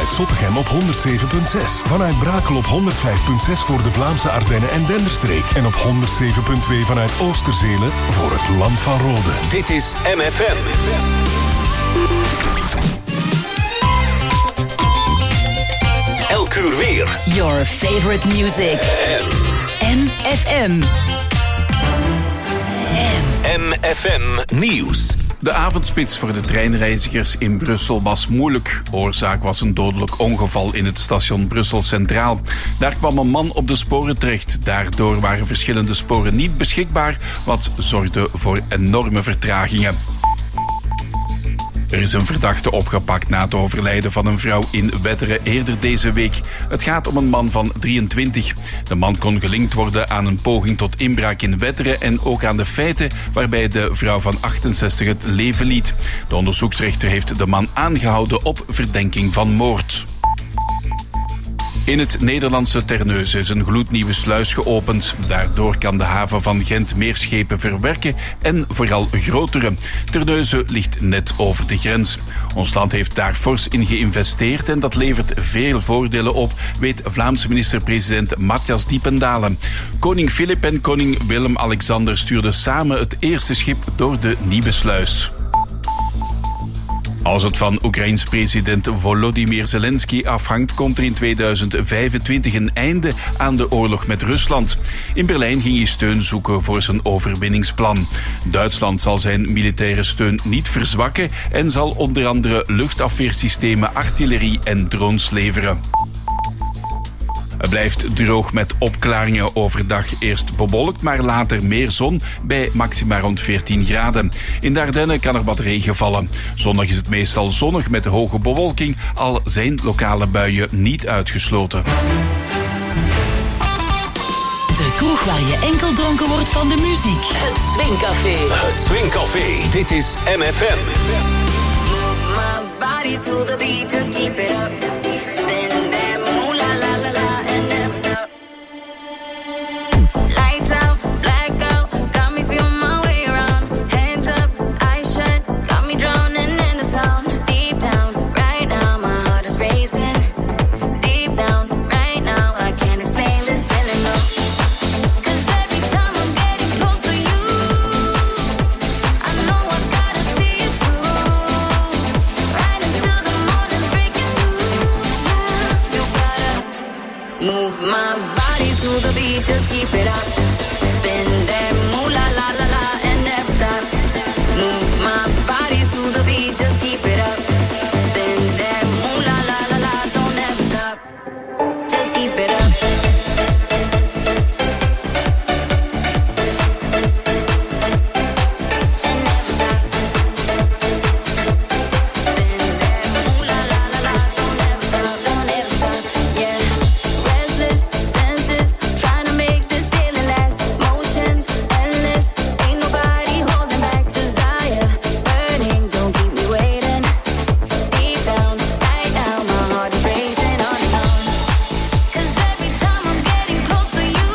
Vanuit Zottegem op 107.6. Vanuit Brakel op 105.6 voor de Vlaamse Ardennen en Denderstreek. En op 107.2 vanuit Oosterzelen voor het Land van Rode. Dit is MFM. Elk uur weer. Your favorite music. MFM. MFM Nieuws. De avondspits voor de treinreizigers in Brussel was moeilijk. Oorzaak was een dodelijk ongeval in het station Brussel Centraal. Daar kwam een man op de sporen terecht. Daardoor waren verschillende sporen niet beschikbaar, wat zorgde voor enorme vertragingen. Er is een verdachte opgepakt na het overlijden van een vrouw in Wetteren eerder deze week. Het gaat om een man van 23. De man kon gelinkt worden aan een poging tot inbraak in Wetteren en ook aan de feiten waarbij de vrouw van 68 het leven liet. De onderzoeksrechter heeft de man aangehouden op verdenking van moord. In het Nederlandse Terneuzen is een gloednieuwe sluis geopend. Daardoor kan de haven van Gent meer schepen verwerken en vooral grotere. Terneuzen ligt net over de grens. Ons land heeft daar fors in geïnvesteerd en dat levert veel voordelen op, weet Vlaamse minister-president Matthias Diependalen. Koning Filip en koning Willem-Alexander stuurden samen het eerste schip door de nieuwe sluis. Als het van Oekraïns president Volodymyr Zelensky afhangt, komt er in 2025 een einde aan de oorlog met Rusland. In Berlijn ging hij steun zoeken voor zijn overwinningsplan. Duitsland zal zijn militaire steun niet verzwakken en zal onder andere luchtafweersystemen, artillerie en drones leveren. Het blijft droog met opklaringen overdag. Eerst bewolkt, maar later meer zon bij maxima rond 14 graden. In de Ardennen kan er wat regen vallen. Zondag is het meestal zonnig met hoge bewolking, al zijn lokale buien niet uitgesloten. De kroeg waar je enkel dronken wordt van de muziek. Het Swingcafé. Het Swingcafé. Dit is MFM. Move my body to the beat, just keep it up. Spin that moolah la la la and never stop. Lights out, blackout, got me feeling my way around. Hands up, eyes shut, got me drowning in the sound. Deep down, right now, my heart is racing. Deep down, right now, I can't explain this feeling, no. Cause every time I'm getting close to you, I know I gotta see it through. Right until the morning's breaking loose, yeah. You gotta move my body to the beat, just keep it up. Spin that moolah la la la and never stop. Move my body to the beat, just keep it up. Spin that moolah la la la, don't ever stop. Just keep it up. And never stop. Spin that moolah la la la, don't ever stop, don't ever stop. Yeah. Restless senses, trying to make this feeling last. Motions endless, ain't nobody holding back. Desire burning, don't keep me waiting. Deep down, right now, my heart is racing on and on. Cause every time I'm getting close to you,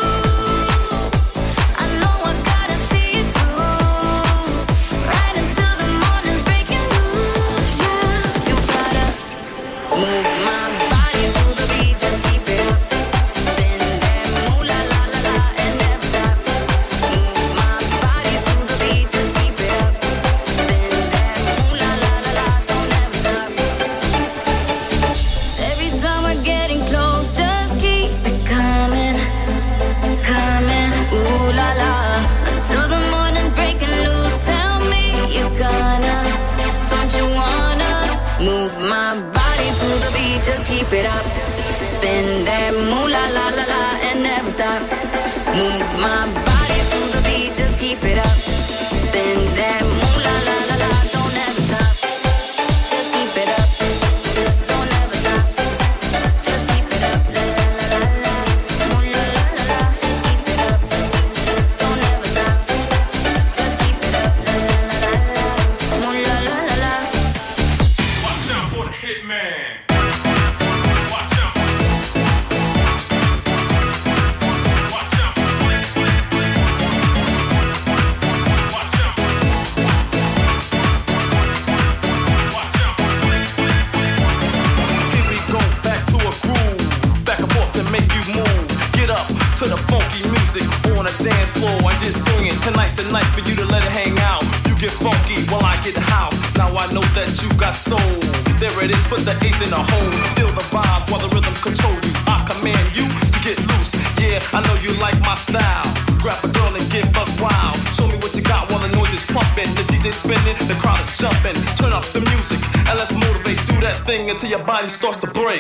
I know I gotta see it through. Right until the morning's breaking loose, yeah. You gotta move my body to the beat, just keep it up. Spin that moolah la la la and never stop. Move my body to the beat, just keep it up. Spin that moolah la la la, don't ever stop. Every time we're getting close, just keep it coming, coming. Ooh la la, until the morning's breaking loose. Tell me you're gonna, don't you wanna move my body to the beat, just keep it up. Spin that moolah la la la and never stop. Move my body to the beat, just keep it up. Spin that moolah la la la, don't ever stop. Just keep it up. Don't ever stop. Just keep it up. La la la la la. Moolah la la la. Just keep it up. Don't ever stop. Just keep it up. La la la la la. Moolah la la la. Watch out for the hitman. Watch out. Watch out. Watch out. to the funky music on a dance floor and just swing it. Tonight's the night for you to let it hang out. You get funky while I get house. Now I know that you got soul. There it is, put the ace in the hole. Feel the vibe while the rhythm control you. I command you to get loose. Yeah, I know you like my style. Grab a girl and get buck wild. Show me what you got while the noise is pumping. The DJ spinning, the crowd is jumping. Turn up the music and let's motivate. Do that thing until your body starts to break.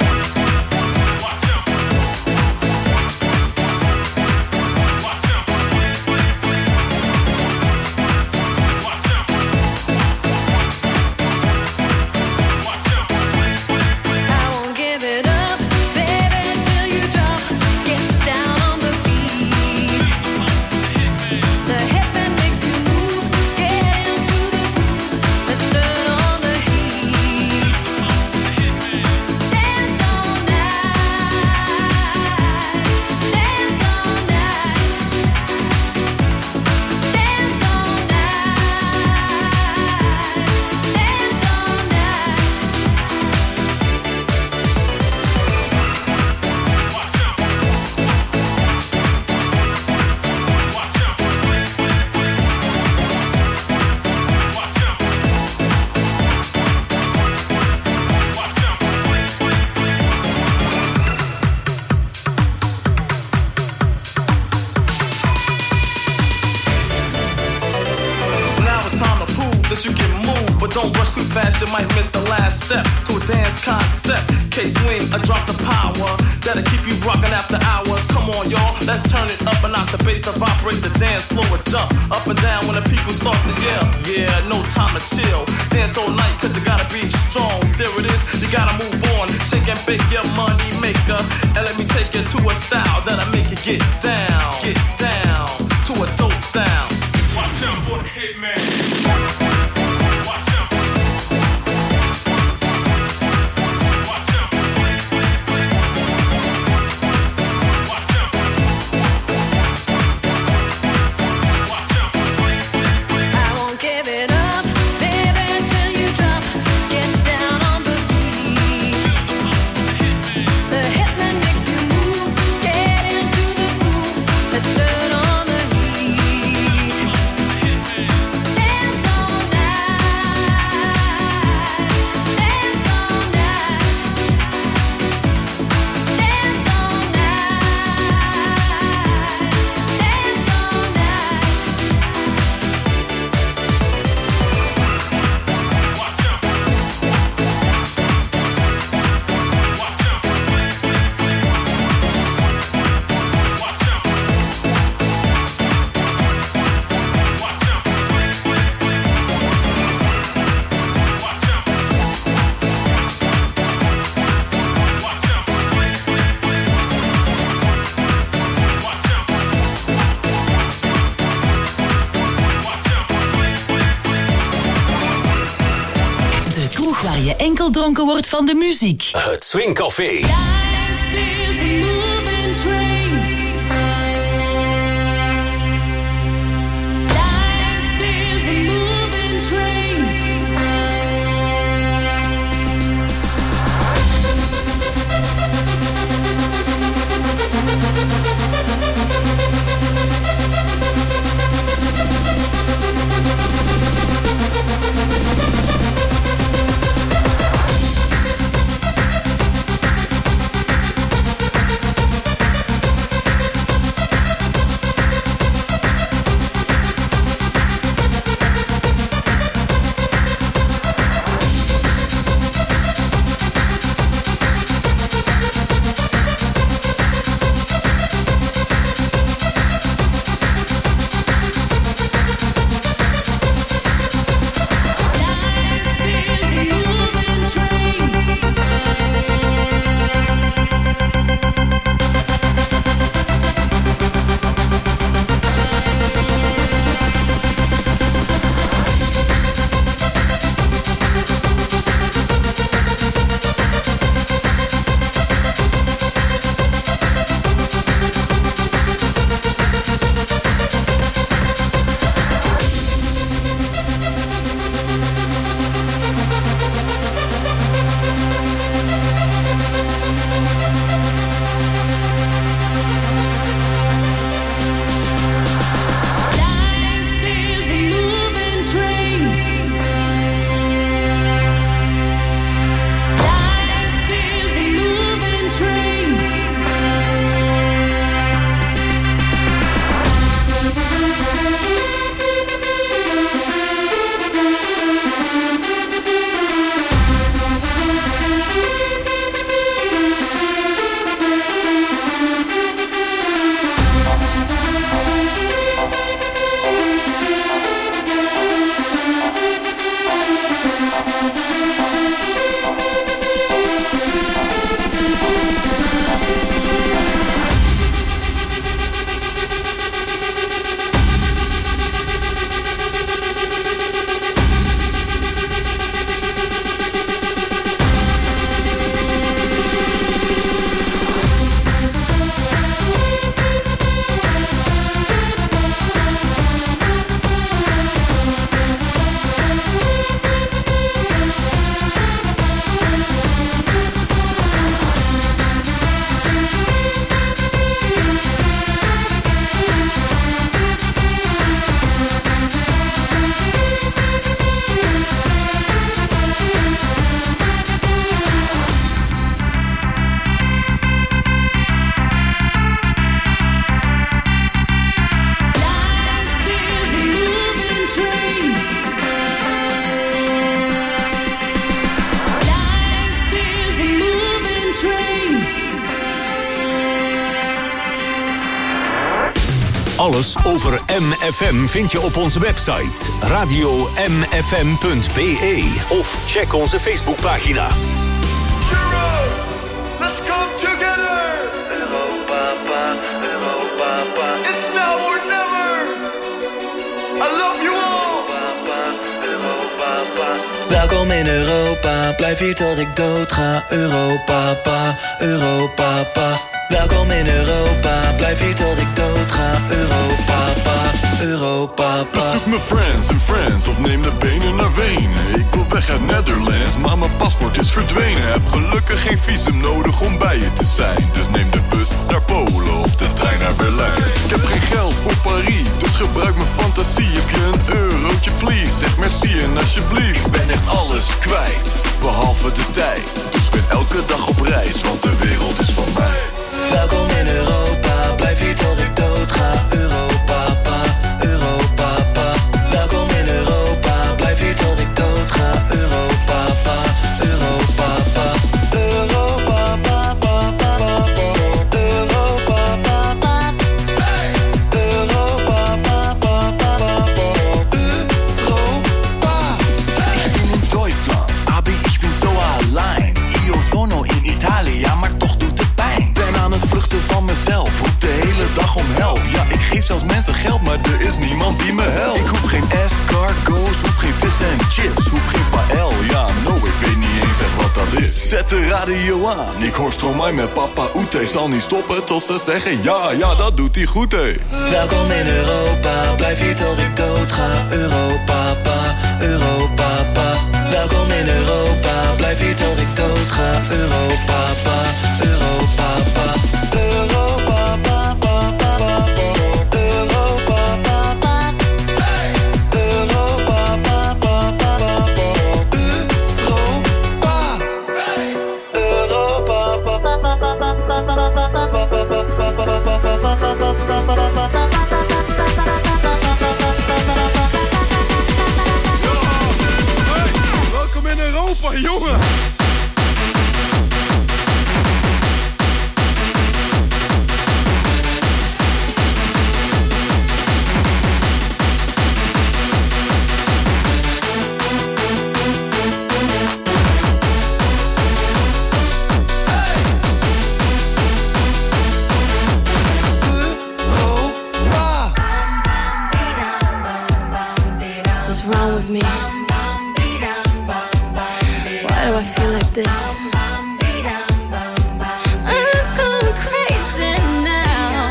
You might miss the last step to a dance concept. K-swing, a drop the power that'll keep you rocking after hours. Come on, y'all, let's turn it up and notch the bass and vibrate the dance floor and jump up and down when the people start to yell. Yeah, no time to chill. Dance all night cause you gotta be strong. There it is, you gotta move on. Shake and bake your money maker. And let me take you to a style that'll make you get down to a dope sound. Watch out for the hitman. Waar je enkel dronken wordt van de muziek. Het Swing Café. Life is a moving train. Life is a moving train. Alles over MFM vind je op onze website radiomfm.be of check onze Facebookpagina. Let's come together. Europa, Europa. It's now or never. I love you all. Europa. Welkom in Europa, blijf hier tot ik dood ga. Europa, Europa. Welkom in Europa, blijf hier tot ik dood ga. Europa. Bezoek mijn friends en friends of neem de benen naar Wenen. Ik wil weg uit Netherlands, maar mijn paspoort is verdwenen. Heb gelukkig geen visum nodig om bij je te zijn. Dus neem de bus naar Polen of de trein naar Berlijn. Ik heb geen geld voor Parijs, dus gebruik mijn fantasie. Heb je een eurotje please, zeg merci en alsjeblieft. Ik ben echt alles kwijt, behalve de tijd. Dus ik ben elke dag op reis, want de wereld is van mij. Welkom in Europa, blijf hier tot ik dood ga. Europa. Welkom in Europa, blijf hier tot ik dood ga. Europa. Ich bin in Deutschland, aber ich bin so allein. Io sono in Italia, maar toch doet het pijn. Ben aan het vluchten van mezelf, roep de hele dag om help. Ja, ik geef zelfs mensen geld, maar er is niemand die me helpt. Ik hoef geen escargots, hoef geen vis en chips, hoef geen paella. No, ik weet niet eens echt wat dat is. Zet de radio aan, ik hoor Stromae met Papa Oete. Zal niet stoppen tot ze zeggen ja, dat doet hij goed, hé. Welkom in Europa, blijf hier tot ik dood ga. Europa. Welkom in Europa, blijf hier tot ik dood ga. Europa. Welkom in Europa, jongen! What's wrong with me? Why do I feel like this? I'm going crazy now.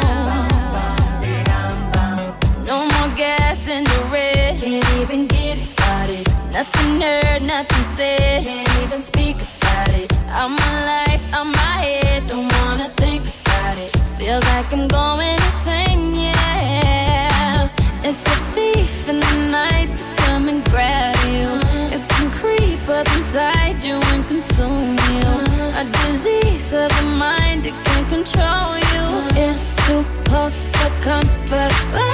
No more gas in the red. Can't even get it started. Nothing heard, nothing said. Can't even speak about it. Out my life, out my head. Don't wanna think about it. Feels like I'm going insane, yeah. It's a thief in the night to come and grab you. It can creep up inside you and consume you. A disease of the mind, it can control you. It's too close for comfort.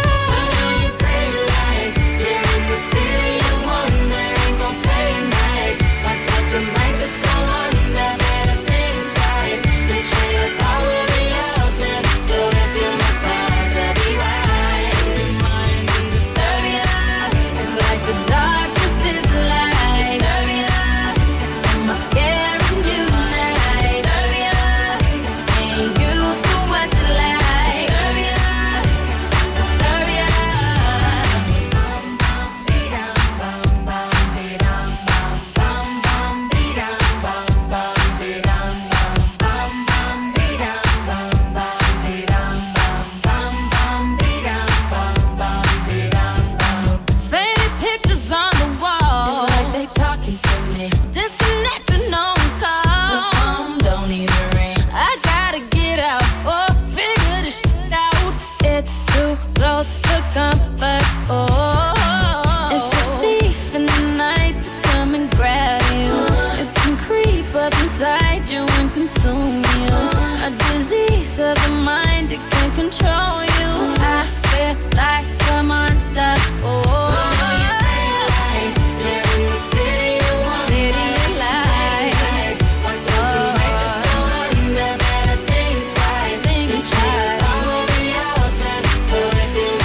Control you, I feel like a monster. Oh, lies. They're in the city of lies. Watch out, you might just go under. Better think twice. Think twice. I will be out, so if you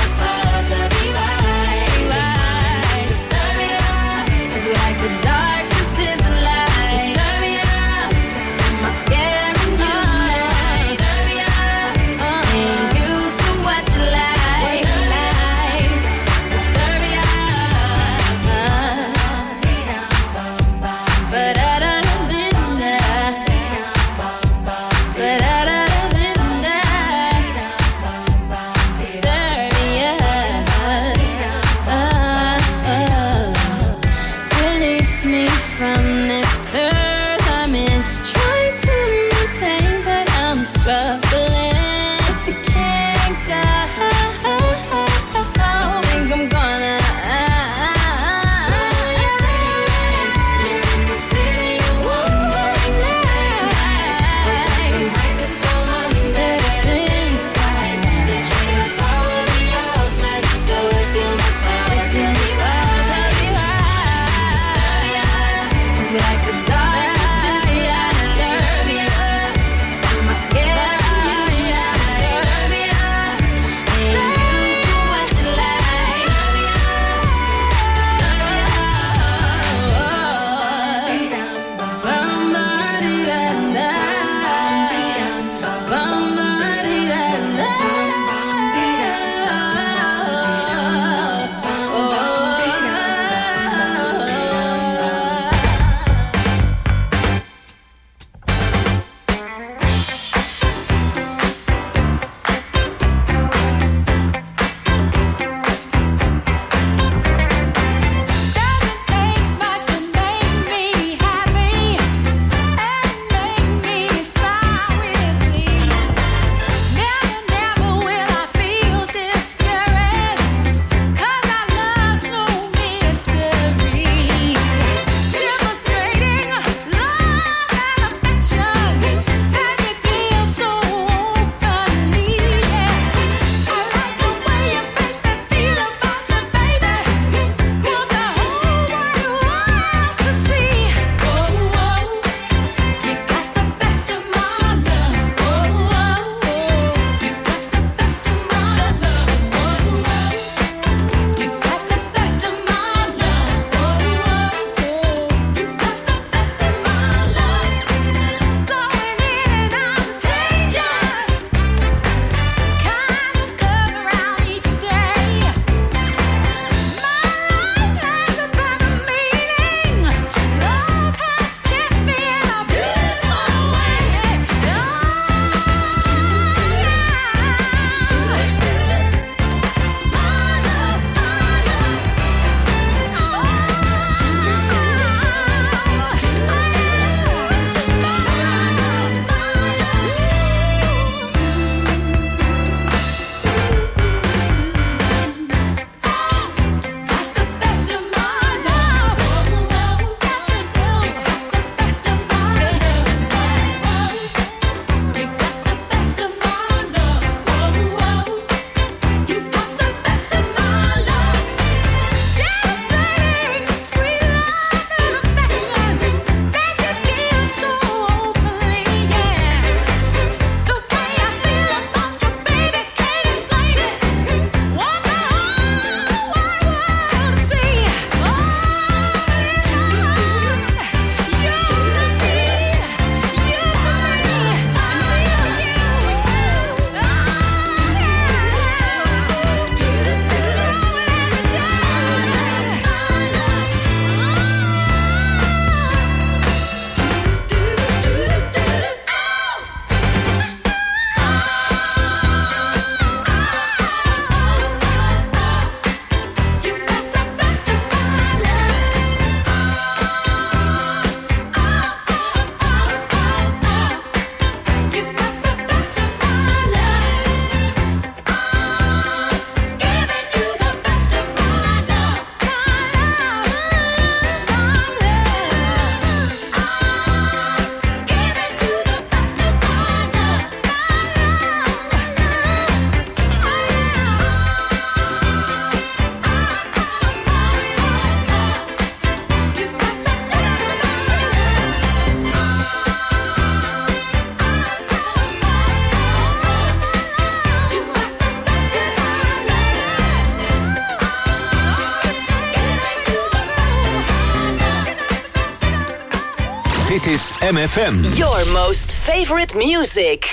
Jam FM. Your most favorite music.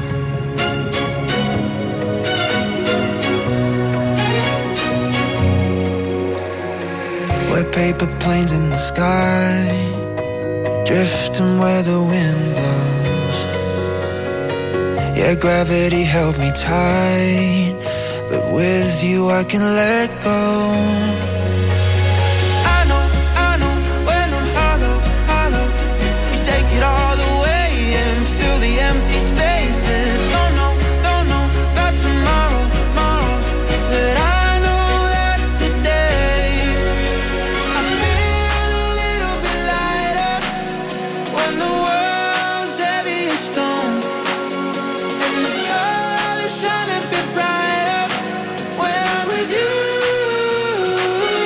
We're paper planes in the sky, drifting where the wind blows. Yeah, gravity held me tight, but with you I can let go. I know, when I'm hollow, hollow, you take it all away and fill the empty spaces. Don't know about tomorrow, but I know that today I feel a little bit lighter when the world's heavy as stone, and the colors shine a bit brighter when I'm with you.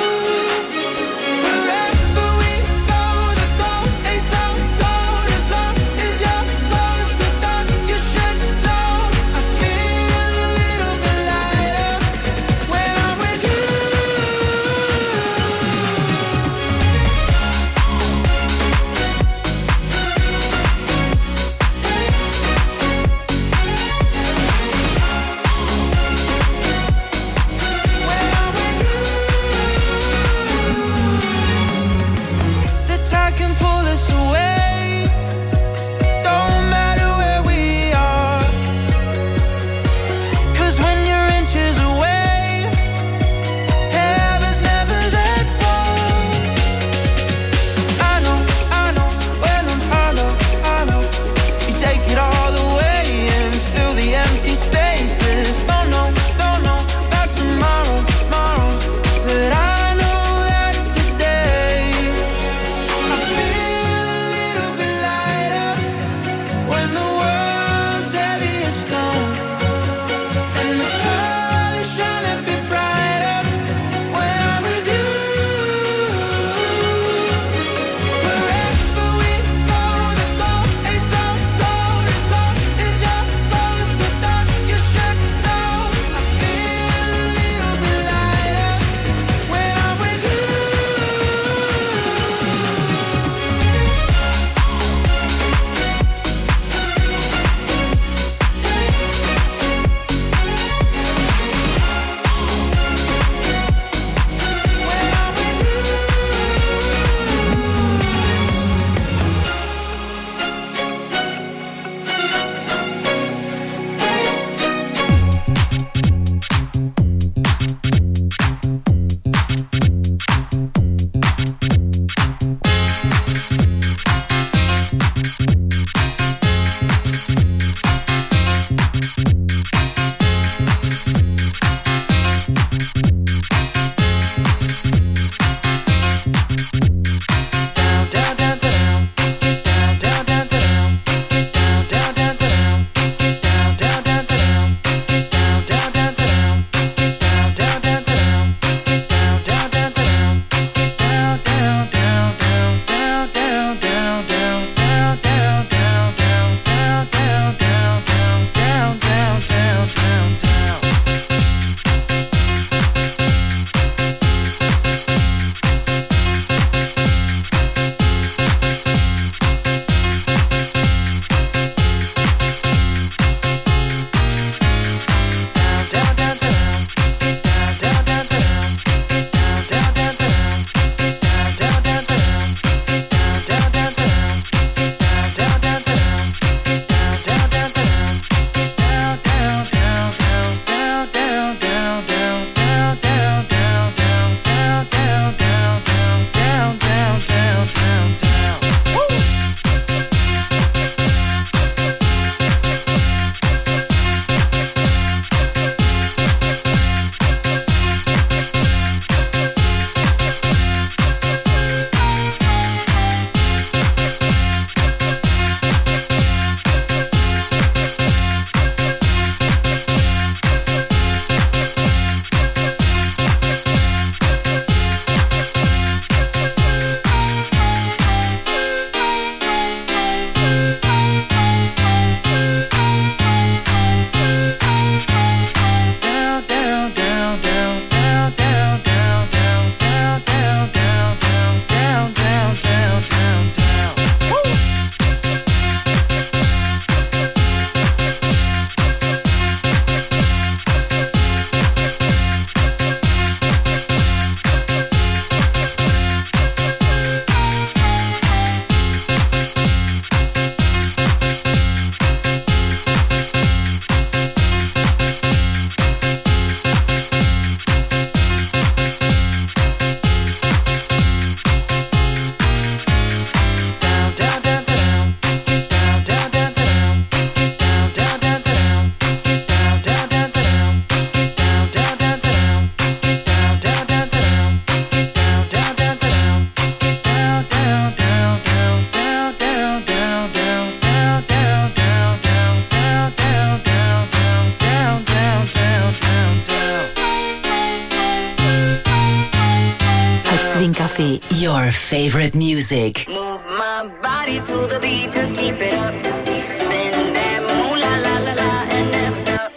Coffee, your favorite music. Move my body to the beat, just keep it up. Spin that moolah la la la and never stop.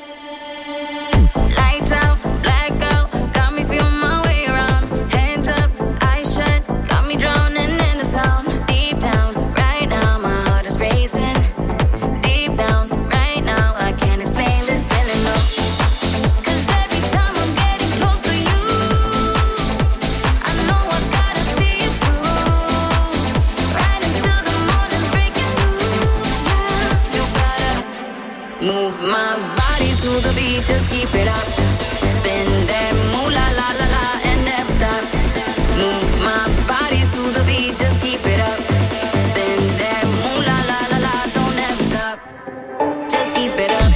Lights out, blackout, got me feeling my way around. Hands up, eyes shut, got me drowning in the sound. Deep down, right now, my heart is racing. Deep down, right now, I can't explain this feeling, no. Cause every time I'm getting close to you, I know I gotta see it through. Right until the morning's breaking loose, yeah. You gotta move my body to the beat, just keep it up. Spin that moolah la la la and never stop. Move my body to the beat, just keep it up. Spin that moolah la la la, don't ever stop. Just keep it up.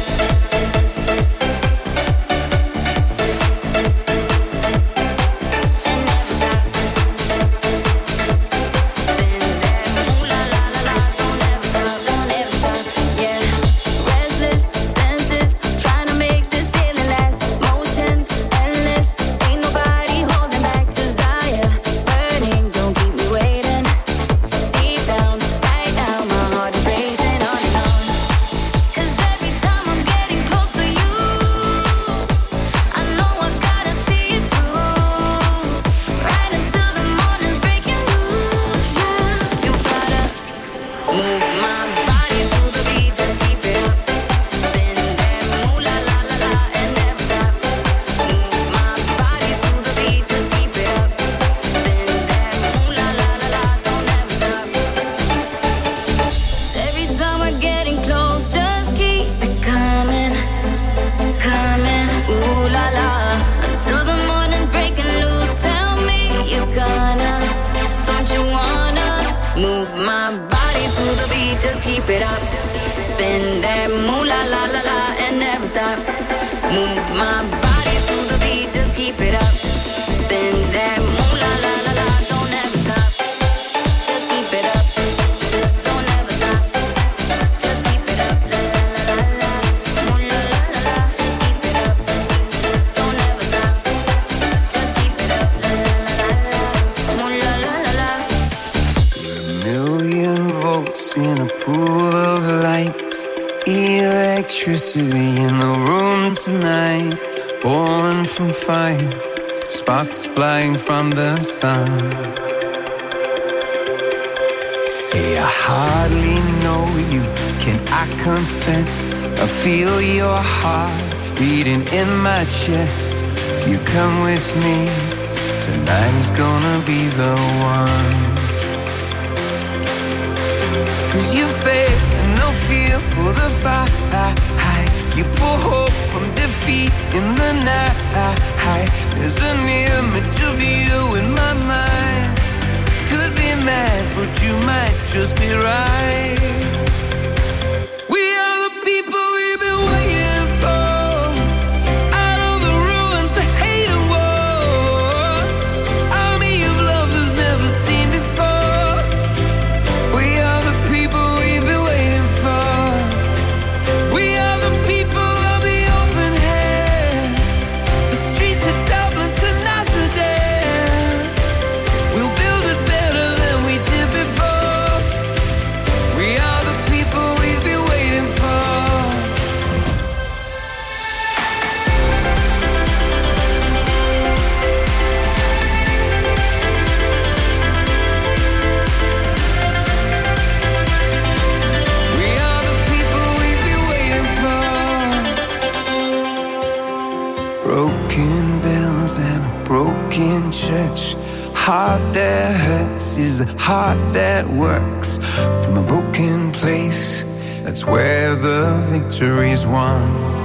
And never stop. Spin that moolah la la la, don't ever stop, don't ever stop. Yeah. Restless senses, trying to make this feeling last. Motions endless, ain't nobody holding back. Desire burning, don't keep me waiting. Deep down, right now, my heart is racing on and on. Cause every time I'm getting close to you, I know I gotta see it through. Right until the morning's breaking loose, yeah. You gotta move my body to the beat, just keep it up. Spin that moolah la la la and never stop. Move my body to the beat, just keep it up. Spin that moolah la la la, don't ever stop. Every time we're getting close, just keep it coming, coming. Ooh la la, until the morning's breaking loose. Tell me you're gonna, don't you wanna move my body to the beat, just keep it up. Spin that moolah la la la and never stop. Move my body to the beat, just keep it up. Spin that moolah la la la, don't ever stop. Just keep it up. Don't ever stop. Just keep it up. La la la la la. Moolah la la la. Just keep it up. Don't ever stop. Just keep it up. La la la la la. Moolah la la la. Million volts in a pool of light. Electricity in the room tonight. Born from fire. Sparks flying from the sun. Hey, I hardly know you. Can I confess? I feel your heart beating in my chest. If you come with me, tonight is gonna be the one. Cause you faith and no fear for the fight. You pull hope from defeat in the night. There's an image of you in my mind. Could be mad, but you might just be right. We are the people we've been waiting for. Out of the ruins of hate and war. Army of love that's never seen before. We are the people we've been waiting for. We are the people of the open hand. The streets of Dublin to Amsterdam. We'll build it better than we did before. We are the people we've been waiting for. We are the people we've been waiting for. Broken bells and a broken church. Heart that hurts is a heart that works. From a broken place, that's where the victory's won.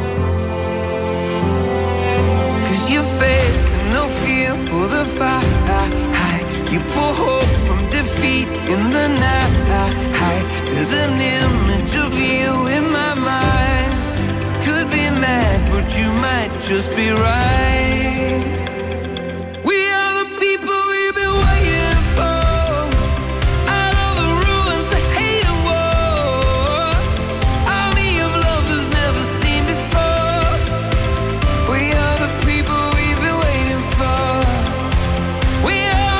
Cause you faith and no fear for the fight. You pull hope from defeat in the night. There's an image of you in my mind. Could be mad, but you might just be right. We are the people we've been waiting for. Out of the ruins of hate and war. Army of love that's never seen before. We are the people we've been waiting for. We are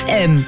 FM.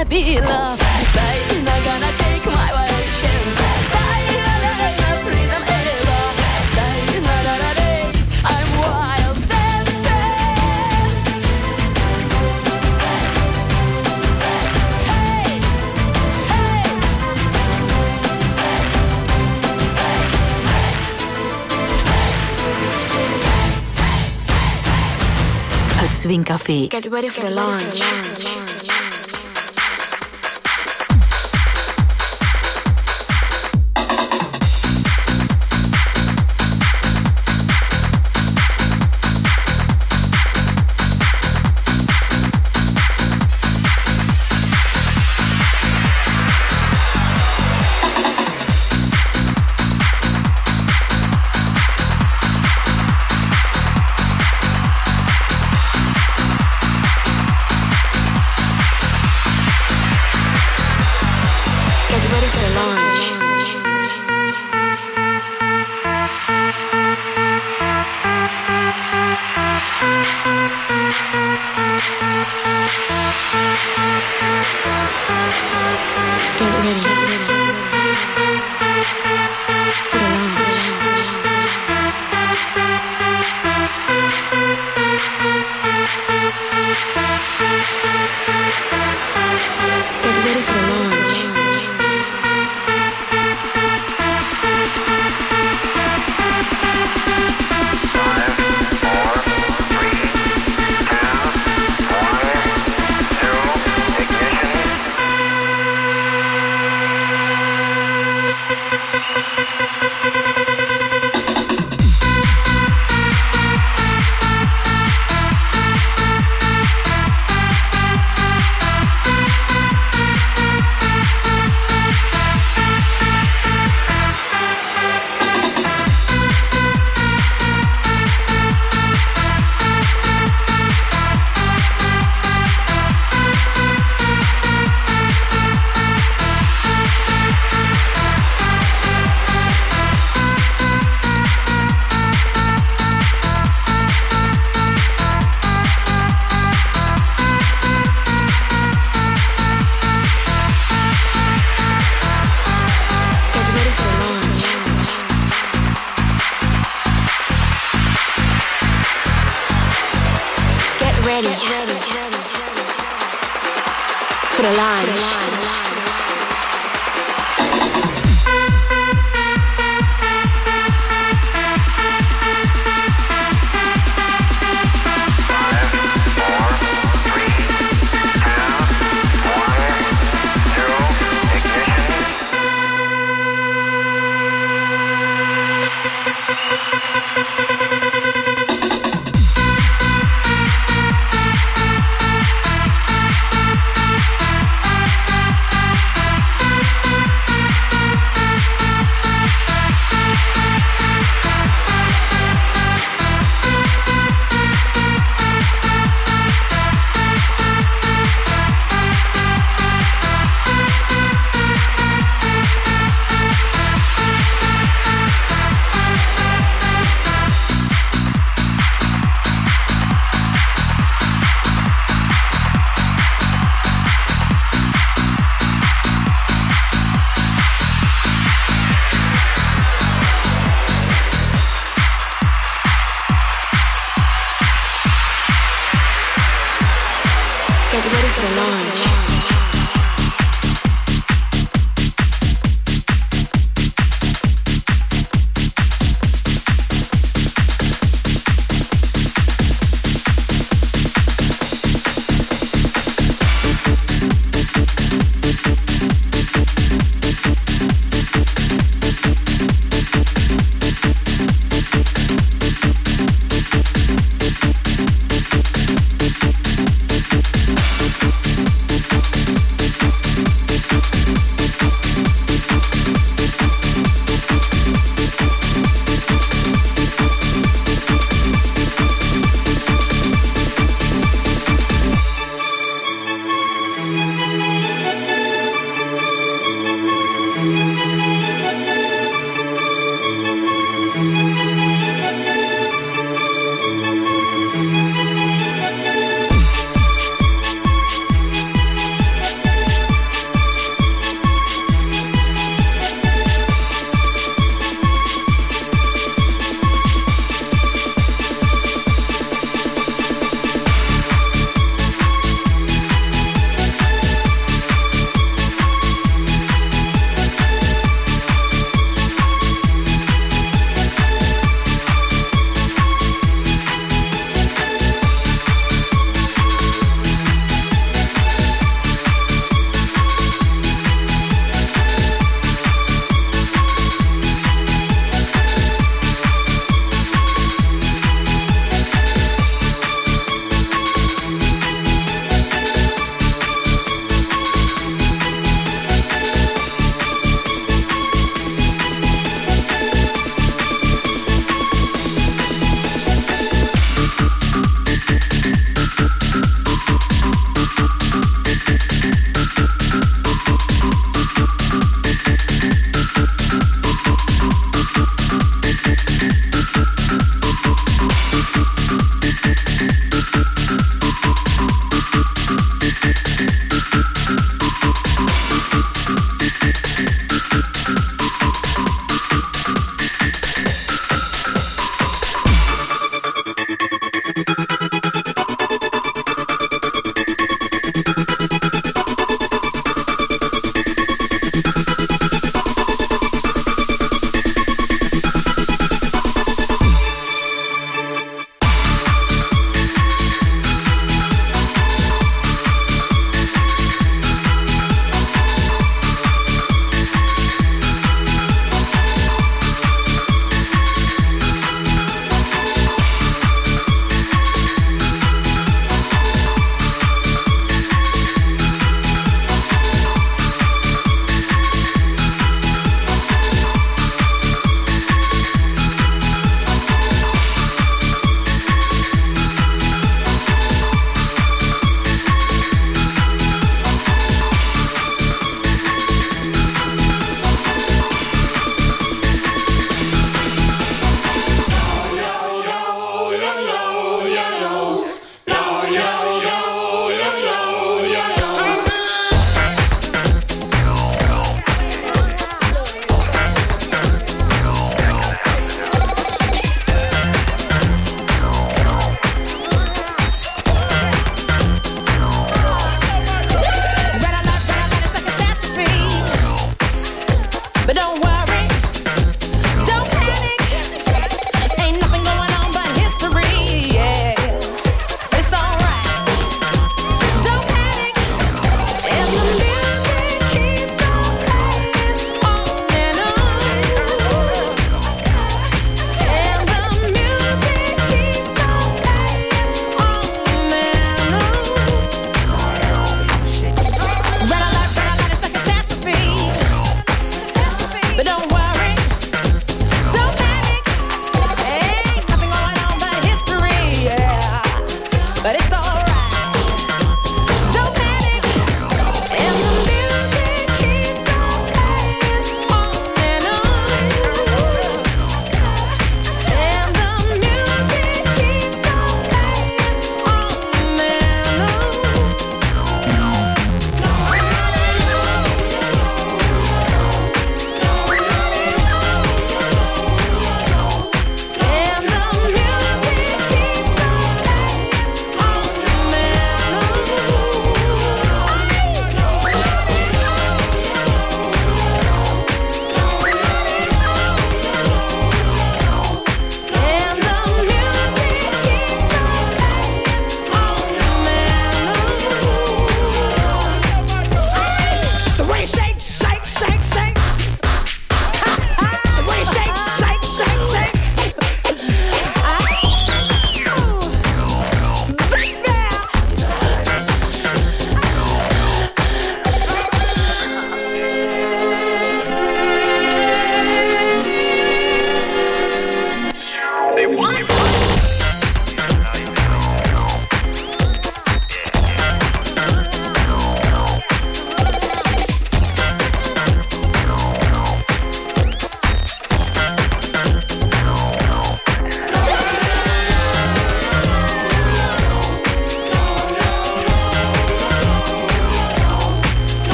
wanna be loved. Baby, not gonna take my wild chances. Freedom ever. I'm wild dancing. Hey, hey. Het Swing Café. Get ready for the launch. For the line.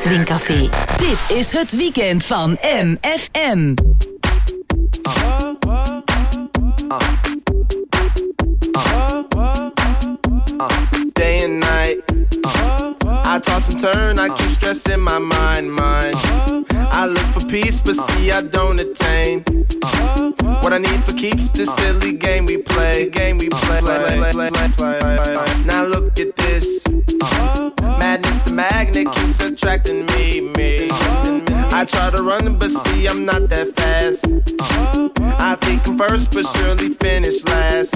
Swingcafé. Dit is het weekend van MFM. Day and night, I toss and turn, I keep stressing my mind. I look for peace, but see I don't attain. What I need for keeps this silly game we play. Now look at this, madness the magnet keeps attracting me. I try to run, but see I'm not that fast. I think I'm first, but surely finish last.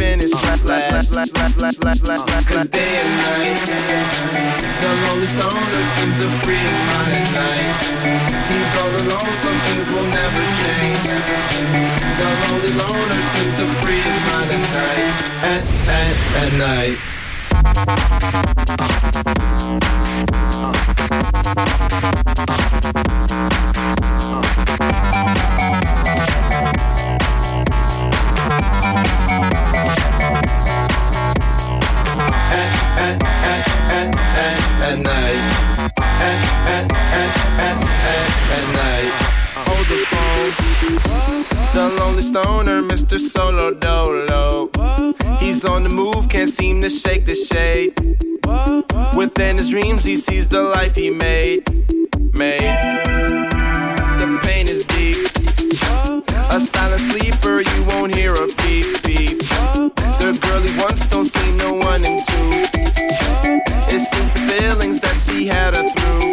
Cause day and night, the lonely stoner seems to free his mind at night. He's all alone, some things will never change. The lonely loner seems to free his mind at night. At night. At night. At night. Hold the phone. The lonely stoner, Mr. Solo Dolo. He's on the move, can't seem to shake the shade. Within his dreams, he sees the life he made. The pain is deep. A silent sleeper, you won't hear a beep, beep. The girl he wants don't see no one in two. It seems the feelings that she had her through.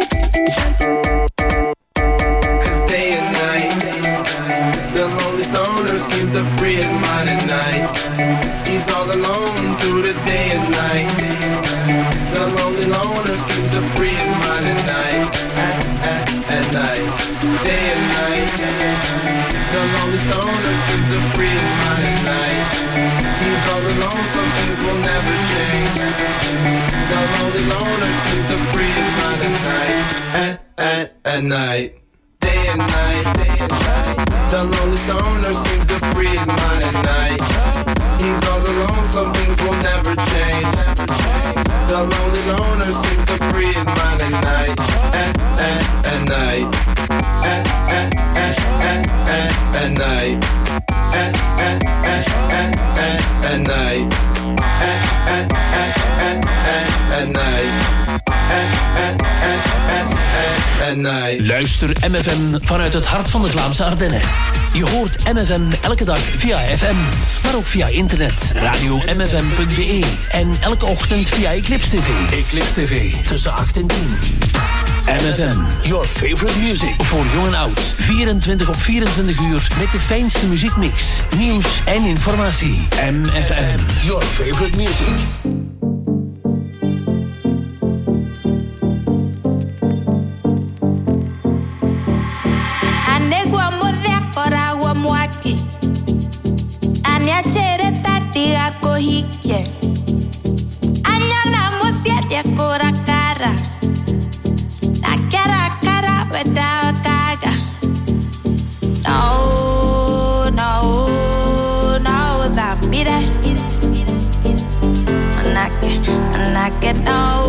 Cause day and night, the lonely stoner seems to free his mind at night. He's all alone through the day and night. The lonely loner seems to free his mind at night. At night, day and night. The lonely stoner seems to free his mind at night. He's all alone, some things will never change. The lonely loner seems to free his mind at night. At night, day and night. The lonely stoner seems to free his mind at night. He's all alone, some things will never change. The lonely loner seems to free his mind at night. At night. At night. At night. At night. Luister MFM vanuit het hart van de Vlaamse Ardennen. Je hoort MFM elke dag via FM, maar ook via internet. Radio-mfm.be en elke ochtend via Eclipse TV. Eclipse TV tussen 8 en 10. MFM, your favorite music. Voor jong en oud. 24 op 24 uur met de fijnste muziekmix, nieuws en informatie. MFM, your favorite music. Aniachere tatiga kohike Anyana musiet kura kara Nakara kara without kaga No, that mire Anake, no